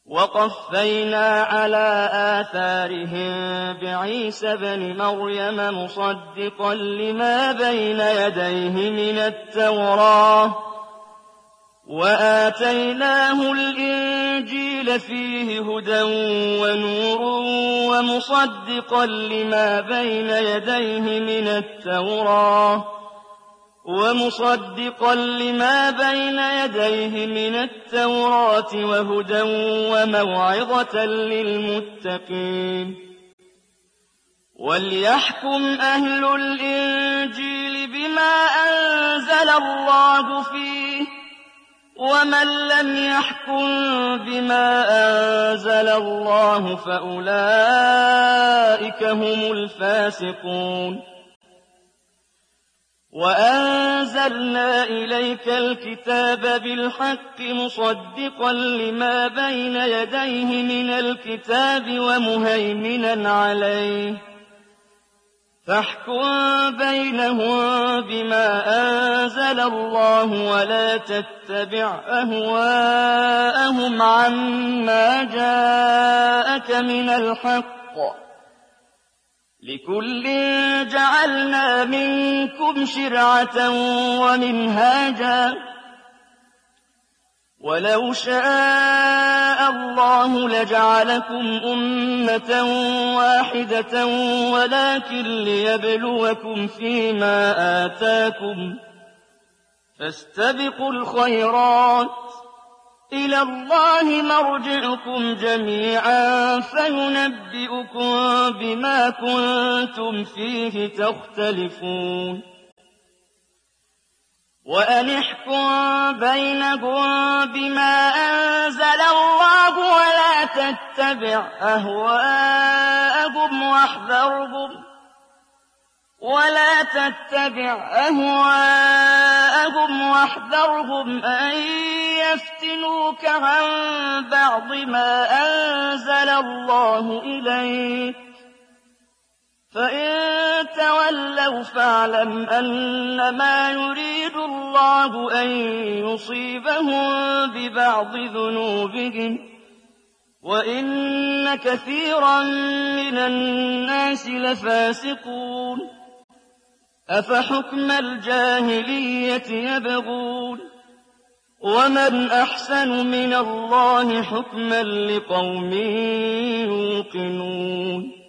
وَقَفَّيْنَا عَلَىٰ آثَارِهِم بِعِيسَى ابْنِ مَرْيَمَ مُصَدِّقًا لِّمَا بَيْنَ يَدَيْهِ مِنَ التَّوْرَاةِ وَآتَيْنَاهُ الْإِنجِيلَ فِيهِ هُدًى وَنُورٌ وَمُصَدِّقًا لِّمَا بَيْنَ يَدَيْهِ مِنَ التَّوْرَاةِ وَهُدًى وَمَوْعِظَةً لِّلْمُتَّقِينَ وَلْيَحْكُمْ أَهْلُ الْإِنجِيلِ بِمَا أَنزَلَ اللَّهُ فِيهِ ۖ وَمَن لَّمْ يَحْكُم بِمَا أَنزَلَ اللَّهُ فَأُولَٰئِكَ هُمُ الْفَاسِقُونَ وَأَنزَلْنَا إِلَيْكَ الْكِتَابَ بِالْحَقِّ مُصَدِّقًا لِّمَا بَيْنَ يَدَيْهِ مِنَ الْكِتَابِ وَمُهَيْمِنًا عَلَيْهِ ۖ فاحكم بينهم بما أنزل الله ولا تتبع أهواءهم عما جاءك من الحق، لكل جعلنا منكم شرعة ومنهاجا، ولو شاء الله لجعلكم أمة واحدة ولكن ليبلوكم فيما آتاكم، فاستبقوا الخيرات، إلى الله مرجعكم جميعا فينبئكم بما كنتم فيه تختلفون. وأن احكم بينهم بما أنزل الله ولا تتبع أهواءهم واحذرهم أن يفتنوك عن بعض ما أنزل الله إليك، فإن تولوا فاعلم أنما يريد الله أن يصيبهم ببعض ذنوبهم، وإن كثيرا من الناس لفاسقون. أفحكم الجاهلية يبغون، ومن أحسن من الله حكما لقوم يوقنون.